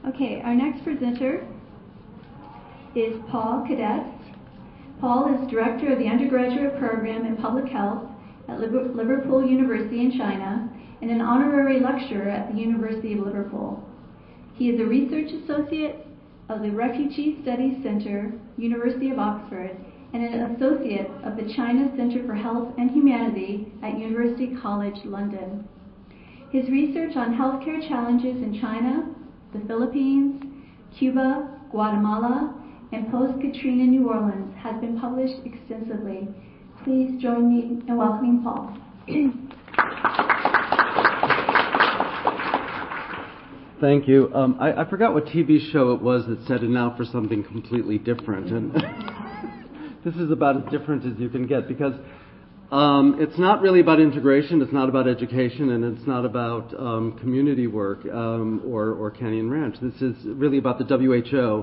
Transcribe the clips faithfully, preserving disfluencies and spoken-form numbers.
Okay, our next presenter is Paul Cadets. Paul is director of the undergraduate program in public health at Liverpool University in China and an honorary lecturer at the University of Liverpool. He is a research associate of the Refugee Studies Center, University of Oxford, and an associate of the China Center for Health and Humanity at University College London. His research on healthcare challenges in China, the Philippines, Cuba, Guatemala, and post-Katrina New Orleans has been published extensively. Please join me in welcoming Paul. Thank you. Um, I, I forgot what T V show it was that said, and now for something completely different. And this is about as different as you can get, because um, it's not really about integration, it's not about education, and it's not about um, community work um, or, or Canyon Ranch. This is really about the W H O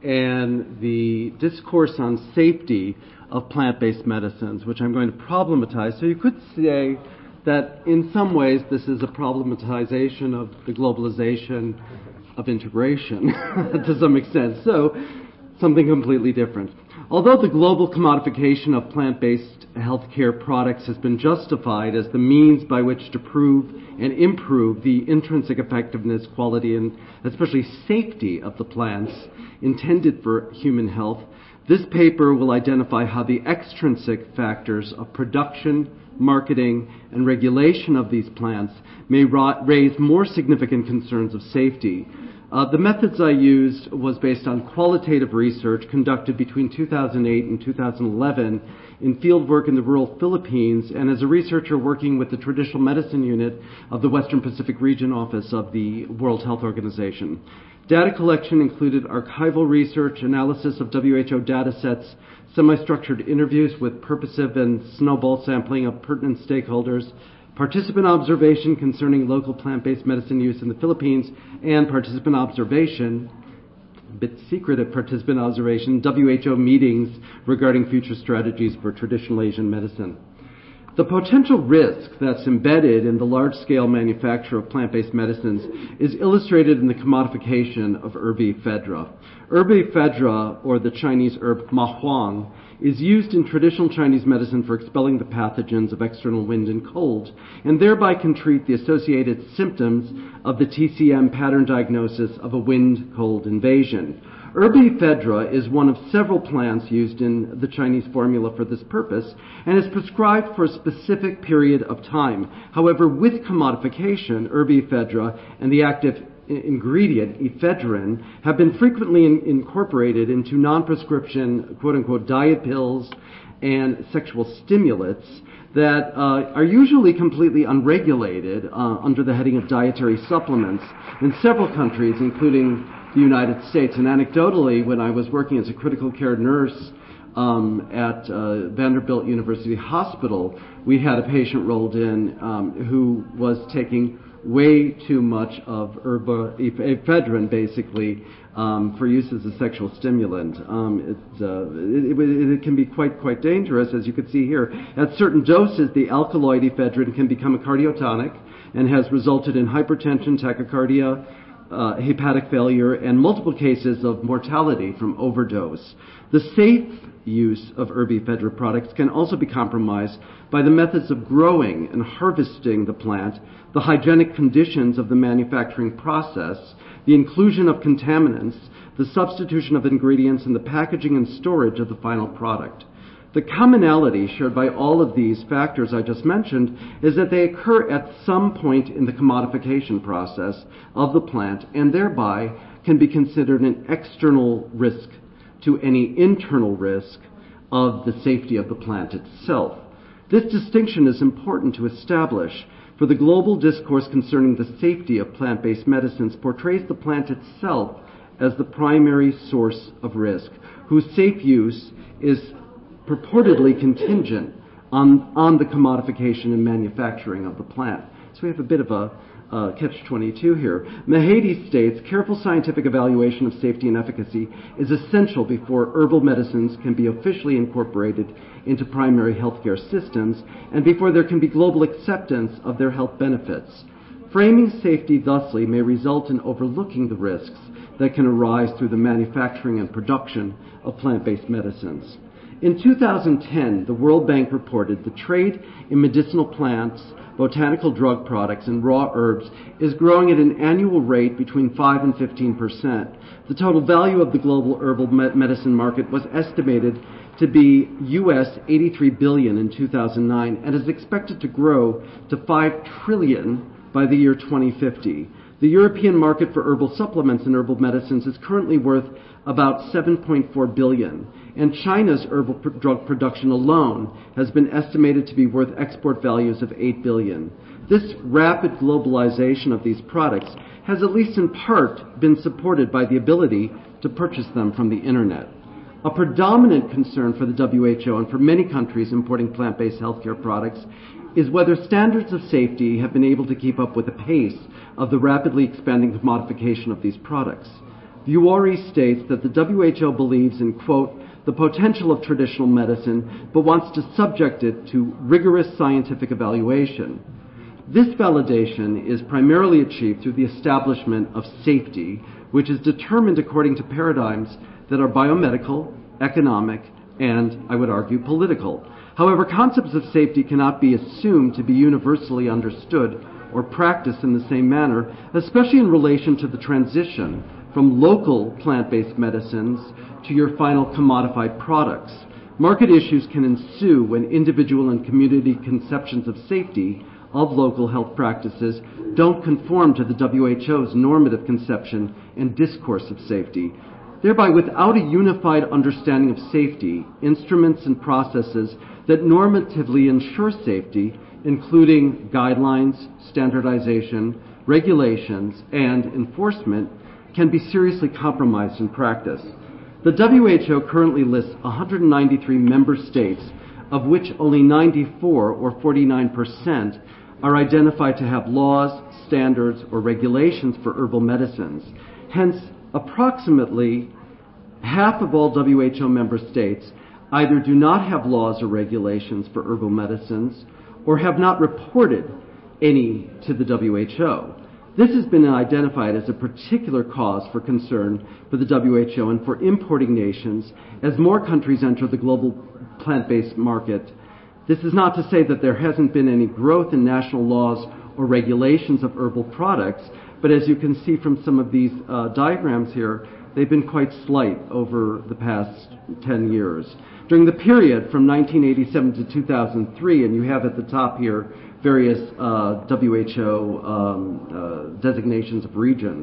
and the discourse on safety of plant-based medicines, which I'm going to problematize. So you could say that in some ways this is a problematization of the globalization of integration to some extent. So something completely different. Although the global commodification of plant-based healthcare products has been justified as the means by which to prove and improve the intrinsic effectiveness, quality, and especially safety of the plants intended for human health, this paper will identify how the extrinsic factors of production, marketing, and regulation of these plants may ra- raise more significant concerns of safety. Uh, the methods I used was based on qualitative research conducted between two thousand eight and two thousand eleven in fieldwork in the rural Philippines, and as a researcher working with the Traditional Medicine Unit of the Western Pacific Region Office of the World Health Organization. Data collection included archival research, analysis of W H O data sets, semi-structured interviews with purposive and snowball sampling of pertinent stakeholders, participant observation concerning local plant-based medicine use in the Philippines, and participant observation, a bit secretive participant observation, W H O meetings regarding future strategies for traditional Asian medicine. The potential risk that's embedded in the large-scale manufacture of plant-based medicines is illustrated in the commodification of herb ephedra. Herb ephedra, or the Chinese herb mahuang, is used in traditional Chinese medicine for expelling the pathogens of external wind and cold, and thereby can treat the associated symptoms of the T C M pattern diagnosis of a wind-cold invasion. Herb ephedra is one of several plants used in the Chinese formula for this purpose and is prescribed for a specific period of time. However, with commodification, herb ephedra and the active ingredient, ephedrine, have been frequently in- incorporated into non-prescription, quote-unquote, diet pills and sexual stimulants that uh, are usually completely unregulated uh, under the heading of dietary supplements in several countries, including the United States. And anecdotally, when I was working as a critical care nurse um, at uh, Vanderbilt University Hospital, we had a patient rolled in um, who was taking way too much of herba, ephedrine, basically, um, for use as a sexual stimulant. Um, it, uh, it, it, it can be quite, quite dangerous, as you can see here. At certain doses, the alkaloid ephedrine can become a cardiotronic and has resulted in hypertension, tachycardia, uh, hepatic failure, and multiple cases of mortality from overdose. The safe use of herb ephedra products can also be compromised by the methods of growing and harvesting the plant, the hygienic conditions of the manufacturing process, the inclusion of contaminants, the substitution of ingredients, and the packaging and storage of the final product. The commonality shared by all of these factors I just mentioned is that they occur at some point in the commodification process of the plant and thereby can be considered an external risk to any internal risk of the safety of the plant itself. This distinction is important to establish, for the global discourse concerning the safety of plant-based medicines portrays the plant itself as the primary source of risk, whose safe use is purportedly contingent on, on the commodification and manufacturing of the plant. So we have a bit of a uh, catch twenty-two here. Mahady states, careful scientific evaluation of safety and efficacy is essential before herbal medicines can be officially incorporated into primary healthcare systems and before there can be global acceptance of their health benefits. Framing safety thusly may result in overlooking the risks that can arise through the manufacturing and production of plant-based medicines. In two thousand ten, the World Bank reported the trade in medicinal plants, botanical drug products, and raw herbs is growing at an annual rate between five and fifteen percent. The total value of the global herbal medicine market was estimated to be U S eighty-three billion dollars in two thousand nine and is expected to grow to five trillion dollars by the year twenty fifty. The European market for herbal supplements and herbal medicines is currently worth about seven point four billion dollars, and China's herbal pr- drug production alone has been estimated to be worth export values of eight billion dollars. This rapid globalization of these products has at least in part been supported by the ability to purchase them from the internet. A predominant concern for the W H O and for many countries importing plant-based healthcare products is whether standards of safety have been able to keep up with the pace of the rapidly expanding commodification of these products. Vuori states that the W H O believes in, quote, the potential of traditional medicine, but wants to subject it to rigorous scientific evaluation. This validation is primarily achieved through the establishment of safety, which is determined according to paradigms that are biomedical, economic, and, I would argue, political. However, concepts of safety cannot be assumed to be universally understood or practiced in the same manner, especially in relation to the transition from local plant-based medicines to your final commodified products. Market issues can ensue when individual and community conceptions of safety of local health practices don't conform to the W H O's normative conception and discourse of safety. Thereby, without a unified understanding of safety, instruments and processes that normatively ensure safety, including guidelines, standardization, regulations, and enforcement, can be seriously compromised in practice. The W H O currently lists one hundred ninety-three member states, of which only ninety-four, or forty-nine percent, are identified to have laws, standards, or regulations for herbal medicines. Hence, approximately half of all W H O member states either do not have laws or regulations for herbal medicines or have not reported any to the W H O. This has been identified as a particular cause for concern for the W H O and for importing nations as more countries enter the global plant-based market. This is not to say that there hasn't been any growth in national laws or regulations of herbal products, but as you can see from some of these uh, diagrams here, they've been quite slight over the past ten years. During the period from nineteen eighty-seven to two thousand three, and you have at the top here various uh, W H O um, uh, designations of regions,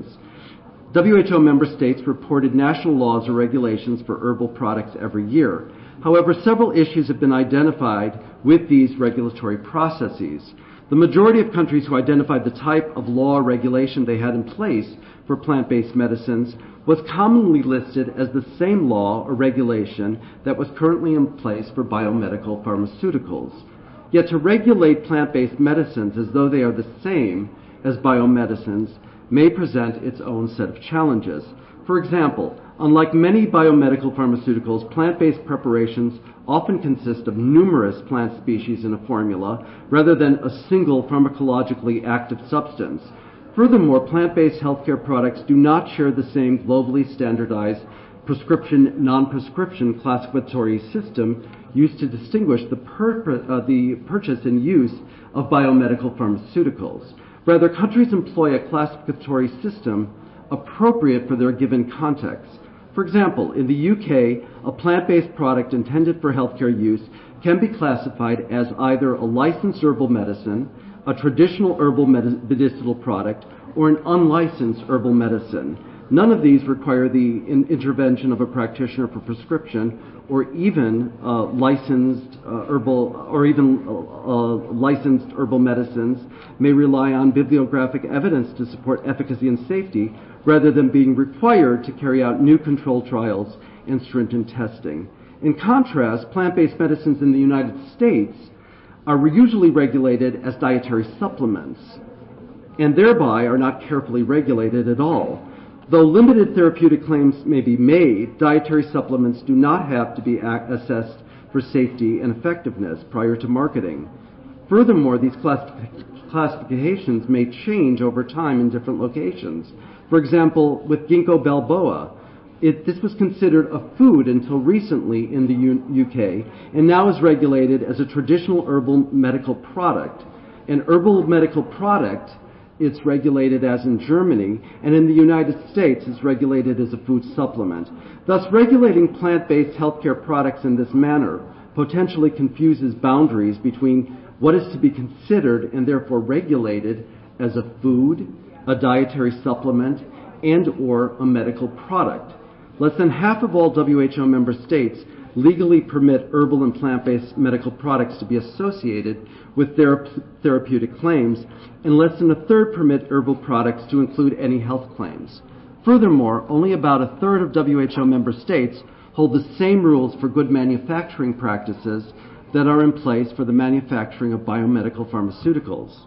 W H O member states reported national laws or regulations for herbal products every year. However, several issues have been identified with these regulatory processes. The majority of countries who identified the type of law or regulation they had in place for plant-based medicines was commonly listed as the same law or regulation that was currently in place for biomedical pharmaceuticals. Yet to regulate plant-based medicines as though they are the same as biomedicines may present its own set of challenges. For example, unlike many biomedical pharmaceuticals, plant-based preparations often consist of numerous plant species in a formula rather than a single pharmacologically active substance. Furthermore, plant-based healthcare products do not share the same globally standardized prescription, non-prescription classificatory system used to distinguish the, pur- uh, the purchase and use of biomedical pharmaceuticals. Rather, countries employ a classificatory system appropriate for their given context. For example, in the U K, a plant-based product intended for healthcare use can be classified as either a licensed herbal medicine, a traditional herbal medicinal product, or an unlicensed herbal medicine. None of these require the in- intervention of a practitioner for prescription, or even uh, licensed uh, herbal, or even uh, uh, licensed herbal medicines may rely on bibliographic evidence to support efficacy and safety, rather than being required to carry out new control trials and stringent testing. In contrast, plant-based medicines in the United States are usually regulated as dietary supplements, and thereby are not carefully regulated at all. Though limited therapeutic claims may be made, dietary supplements do not have to be assessed for safety and effectiveness prior to marketing. Furthermore, these classific- classifications may change over time in different locations. For example, with ginkgo biloba, it, this was considered a food until recently in the U- UK, and now is regulated as a traditional herbal medical product. An herbal medical product, it's regulated as in Germany, and in the United States is regulated as a food supplement. Thus, regulating plant-based healthcare products in this manner potentially confuses boundaries between what is to be considered and therefore regulated as a food, a dietary supplement, and or a medical product. Less than half of all W H O member states legally permit herbal and plant-based medical products to be associated with thera- therapeutic claims, and less than a third permit herbal products to include any health claims. Furthermore, only about a third of W H O member states hold the same rules for good manufacturing practices that are in place for the manufacturing of biomedical pharmaceuticals.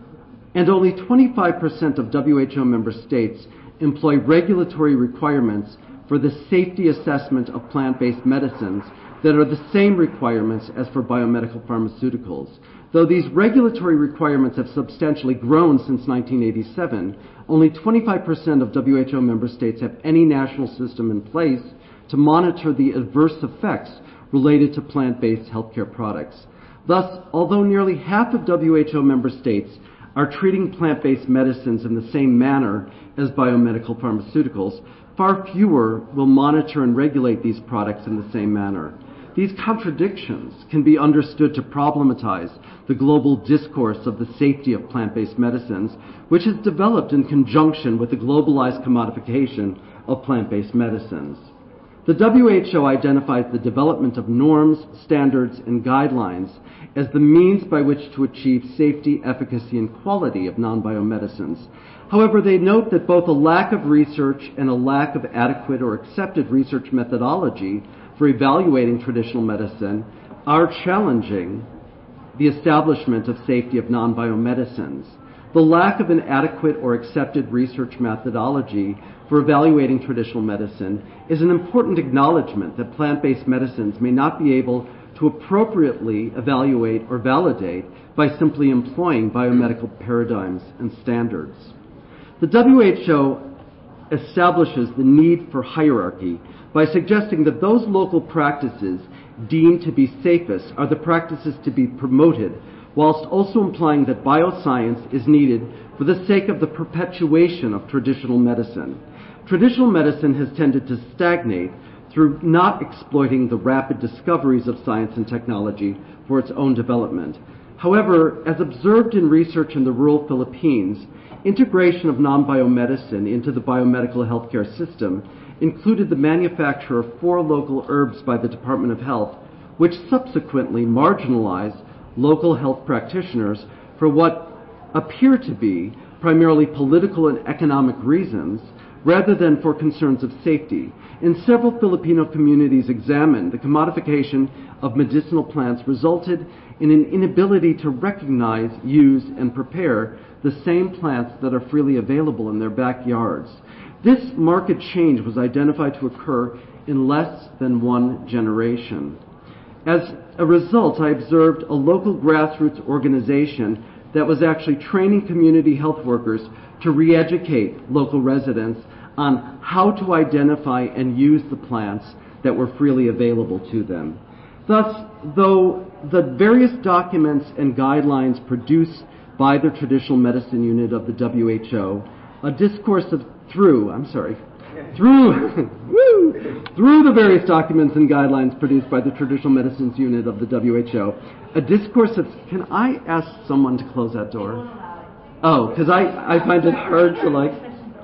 And only twenty-five percent of W H O member states employ regulatory requirements for the safety assessment of plant-based medicines that are the same requirements as for biomedical pharmaceuticals. Though these regulatory requirements have substantially grown since nineteen eighty-seven, only twenty-five percent of W H O member states have any national system in place to monitor the adverse effects related to plant-based healthcare products. Thus, although nearly half of W H O member states are treating plant-based medicines in the same manner as biomedical pharmaceuticals, far fewer will monitor and regulate these products in the same manner. These contradictions can be understood to problematize the global discourse of the safety of plant-based medicines, which has developed in conjunction with the globalized commodification of plant-based medicines. The W H O identifies the development of norms, standards, and guidelines as the means by which to achieve safety, efficacy, and quality of non-biomedicines. However, they note that both a lack of research and a lack of adequate or accepted research methodology for evaluating traditional medicine are challenging the establishment of safety of non-biomedicines. The lack of an adequate or accepted research methodology for evaluating traditional medicine is an important acknowledgement that plant-based medicines may not be able to appropriately evaluate or validate by simply employing biomedical paradigms and standards. The W H O establishes the need for hierarchy by suggesting that those local practices deemed to be safest are the practices to be promoted, whilst also implying that bioscience is needed for the sake of the perpetuation of traditional medicine. Traditional medicine has tended to stagnate through not exploiting the rapid discoveries of science and technology for its own development. However, as observed in research in the rural Philippines, integration of non-biomedicine into the biomedical healthcare system included the manufacture of four local herbs by the Department of Health, which subsequently marginalized local health practitioners for what appear to be primarily political and economic reasons rather than for concerns of safety. In several Filipino communities examined, the commodification of medicinal plants resulted in an inability to recognize, use, and prepare the same plants that are freely available in their backyards. This market change was identified to occur in less than one generation. As a result, I observed a local grassroots organization that was actually training community health workers to re-educate local residents on how to identify and use the plants that were freely available to them. Thus, though the various documents and guidelines produced by the Traditional Medicine Unit of the W H O, a discourse of through, I'm sorry, through, woo, through the various documents and guidelines produced by the Traditional Medicines Unit of the W H O, a discourse of, can I ask someone to close that door? Oh, because I, I find it hard to like,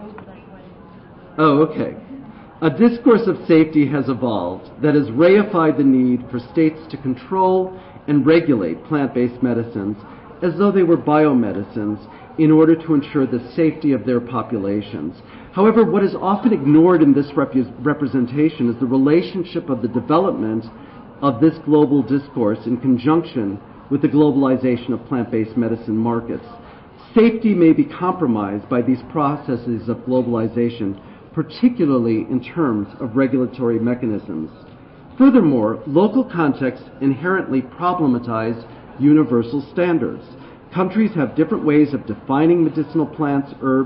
oh, okay. A discourse of safety has evolved that has reified the need for states to control and regulate plant-based medicines as though they were biomedicines in order to ensure the safety of their populations. However, what is often ignored in this rep- representation is the relationship of the development of this global discourse in conjunction with the globalization of plant-based medicine markets. Safety may be compromised by these processes of globalization, particularly in terms of regulatory mechanisms. Furthermore, local contexts inherently problematize universal standards. Countries have different ways of defining medicinal plants, herbs,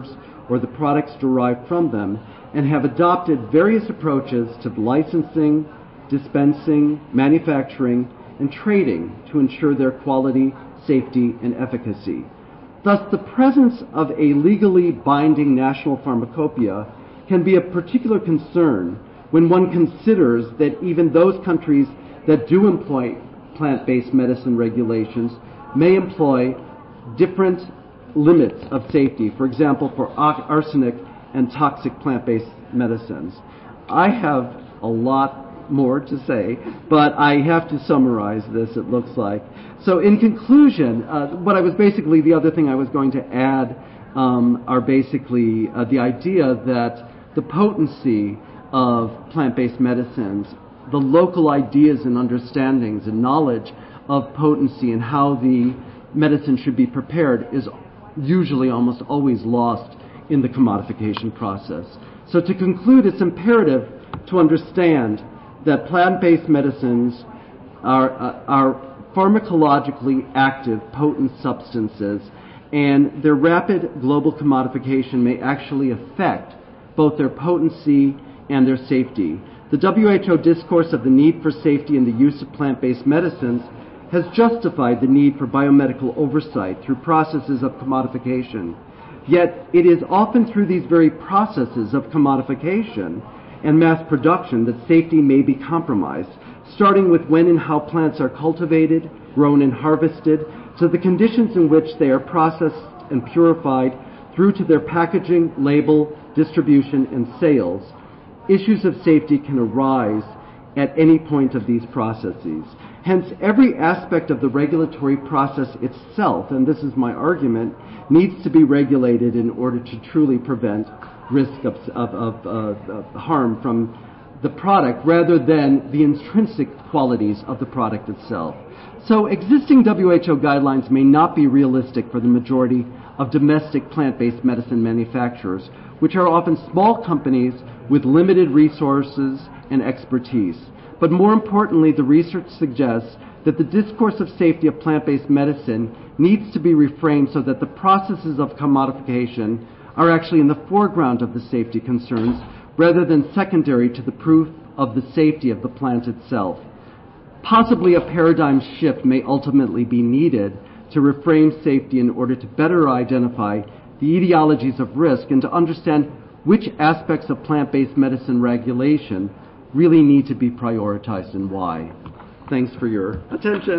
or the products derived from them, and have adopted various approaches to licensing, dispensing, manufacturing, and trading to ensure their quality, safety, and efficacy. Thus, the presence of a legally binding national pharmacopoeia can be of particular concern when one considers that even those countries that do employ plant-based medicine regulations may employ different limits of safety, for example, for arsenic and toxic plant-based medicines. I have a lot more to say, but I have to summarize this, it looks like. So in conclusion, uh, what I was basically, the other thing I was going to add um, are basically uh, the idea that the potency of plant-based medicines, the local ideas and understandings and knowledge of potency and how the medicine should be prepared is usually almost always lost in the commodification process. So to conclude, it's imperative to understand that plant-based medicines are, uh, are pharmacologically active, potent substances, and their rapid global commodification may actually affect both their potency and their safety. The W H O discourse of the need for safety in the use of plant-based medicines has justified the need for biomedical oversight through processes of commodification. Yet it is often through these very processes of commodification and mass production that safety may be compromised, starting with when and how plants are cultivated, grown, and harvested, to the conditions in which they are processed and purified, through to their packaging, label, distribution, and sales. Issues of safety can arise at any point of these processes. Hence, every aspect of the regulatory process itself, and this is my argument, needs to be regulated in order to truly prevent risk of, of, of, uh, of harm from the product rather than the intrinsic qualities of the product itself. So existing W H O guidelines may not be realistic for the majority of domestic plant-based medicine manufacturers, which are often small companies with limited resources and expertise. But more importantly, the research suggests that the discourse of safety of plant-based medicine needs to be reframed so that the processes of commodification are actually in the foreground of the safety concerns rather than secondary to the proof of the safety of the plant itself. Possibly a paradigm shift may ultimately be needed to reframe safety in order to better identify the etiologies of risk and to understand which aspects of plant-based medicine regulation really need to be prioritized and why. Thanks for your attention.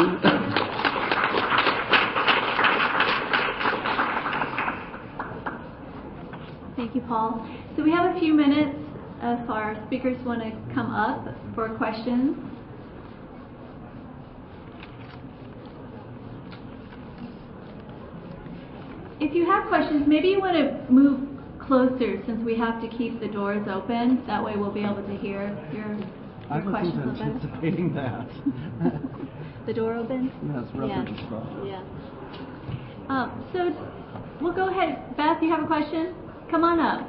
Thank you, Paul. So we have a few minutes if our speakers want to come up for questions. If you have questions, maybe you want to move closer since we have to keep the doors open. That way we'll be able to hear your, your I questions. wasn't anticipating that. The door open? That's rather yeah. disruptive. Yeah. Um, so we'll go ahead. Beth, you have a question? Come on up.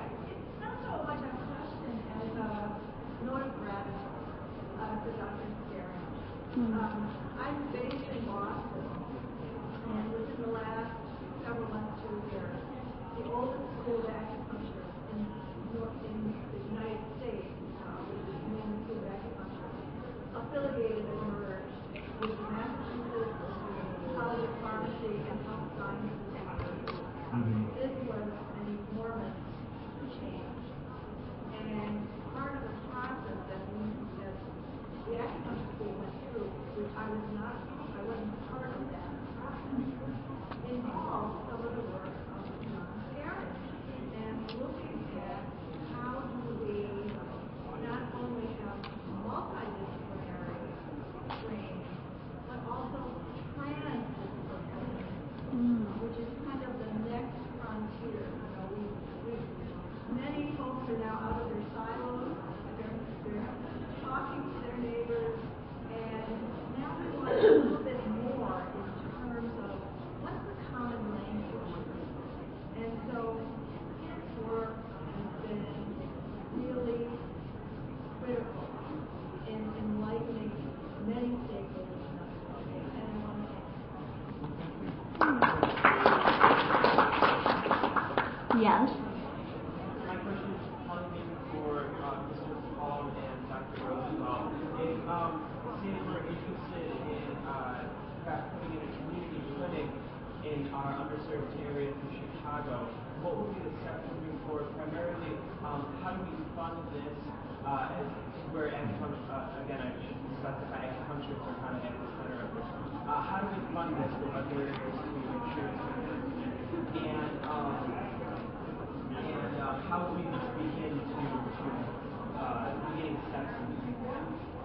Um, I'm based in Boston, and within the last several months to a year, the oldest school of acupuncture in, in the United States, uh, which is the Community School of Acupuncture, affiliated and merged with the Massachusetts College of Pharmacy and Health Sciences University. Mm-hmm. This was an enormous change, and part of the process that we, that the acupuncture school went through, which I was not, I wasn't part of that process, involved some of the work of John Garrett and looking at how do we not only have multidisciplinary training, but also transdisciplinary, mm. which is kind of the next frontier. You know, we, we, many folks are now out of their silos, they're, they're talking to their neighbors, and now we want a little bit more in terms of what's the common language. And so his work has been really critical in enlightening many stakeholders in that program. And I want to Yes. our underserved areas in Chicago, what would be the steps moving forward? Primarily, um, how do we fund this? Uh, as where acupuncture, uh, again, I should specify acupuncturists are kind of at the center of this. Uh, how do we fund this with other areas to insurance? And um, and uh, how do we begin to to uh, beginning steps in doing that?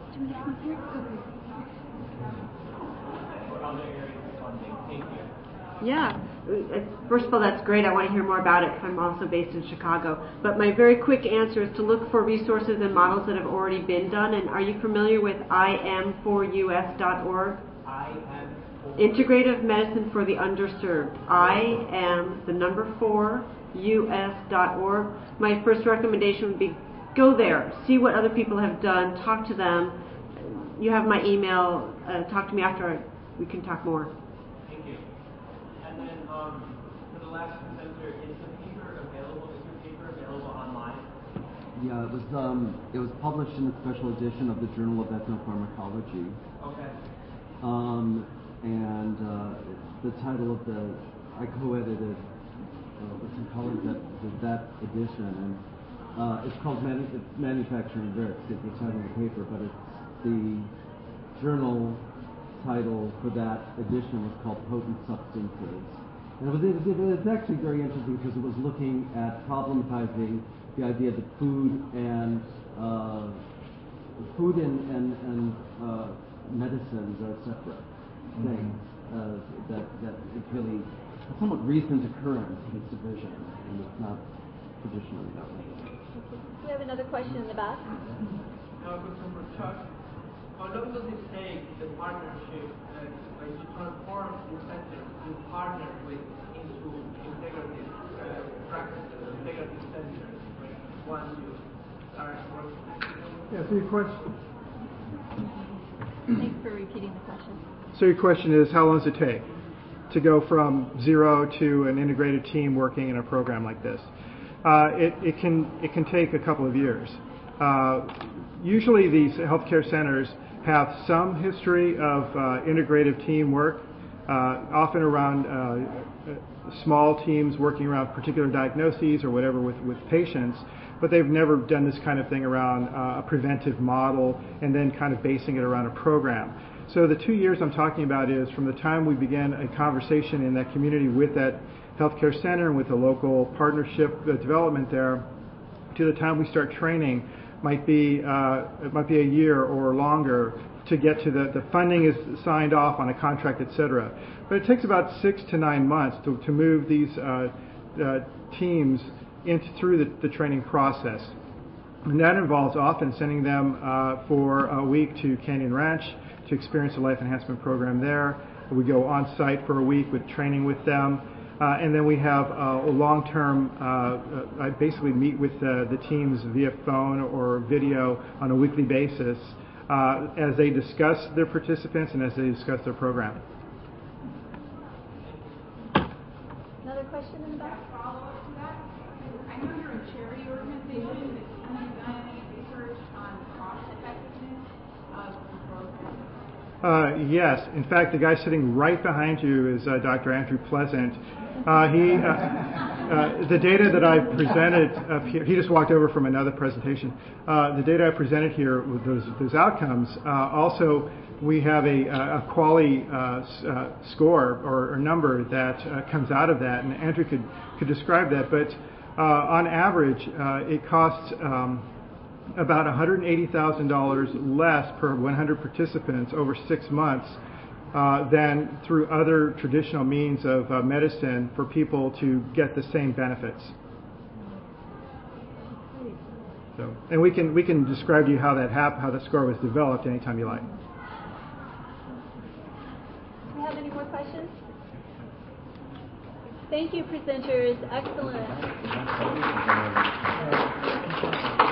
For other areas of funding. Thank you. Yeah. First of all, that's great. I want to hear more about it. I'm also based in Chicago. But my very quick answer is to look for resources and models that have already been done. And are you familiar with I M four U S dot org? I am Integrative Medicine for the Underserved. I am the number four U S dot org. My first recommendation would be go there, see what other people have done, talk to them. You have my email. Uh, talk to me after I, we can talk more. Thank you. And then um, for the last presenter, is the paper available? Is your paper available online? Yeah, it was um, it was published in the special edition of the Journal of Ethnopharmacology. Okay. Um, and uh, the title of the I co-edited uh, with some colleagues that did that edition, and uh, it's called Manu- it's Manufacturing Risks. It's the title of the paper, but it's the journal title for that edition was called Potent Substances. And it was, it, it was actually very interesting because it was looking at problematizing the idea that food and uh, food and, and, and uh, medicines are separate things. Uh, that, that it's really a somewhat recent occurrence, this division, and it's not traditionally that way. We have another question in the back. Now, Professor Chuck, how long does it take the partnership uh, when you transform the center to partner with into integrative uh, practices, integrative centers, once you start working? Yeah, so your question. Thanks for repeating the question. So your question is, how long does it take to go from zero to an integrated team working in a program like this? Uh, it, it can it can take a couple of years. Uh, usually, these healthcare centers have some history of uh, integrative team work, uh, often around uh, small teams working around particular diagnoses or whatever with, with patients, but they've never done this kind of thing around uh, a preventive model and then kind of basing it around a program. So the two years I'm talking about is from the time we begin a conversation in that community with that healthcare center and with the local partnership uh, development there to the time we start training might be uh, it might be a year or longer to get to the, the funding is signed off on a contract, et cetera. But it takes about six to nine months to, to move these uh, uh, teams into through the, the training process. And that involves often sending them uh, for a week to Canyon Ranch to experience a life enhancement program there. We go on site for a week with training with them. Uh, and then we have uh, a long-term, uh, uh, I basically meet with uh, the teams via phone or video on a weekly basis uh, as they discuss their participants and as they discuss their program. Another question in the back? Follow-up to that. I know you're a charity organization. Have you done any research on cost-effectiveness of the program? Uh, yes. In fact, the guy sitting right behind you is uh, Doctor Andrew Pleasant. Uh, he, uh, uh, the data that I presented up here, he just walked over from another presentation. Uh, the data I presented here with those, those outcomes, uh, also we have a, a quality uh, uh, score or, or number that uh, comes out of that, and Andrew could, could describe that. But uh, on average, uh, it costs um, about one hundred eighty thousand dollars less per one hundred participants over six months uh, than through other traditional means of uh, medicine for people to get the same benefits. So, and we can we can describe to you how that hap- how the score was developed anytime you like. Do we have any more questions? Thank you, presenters. Excellent.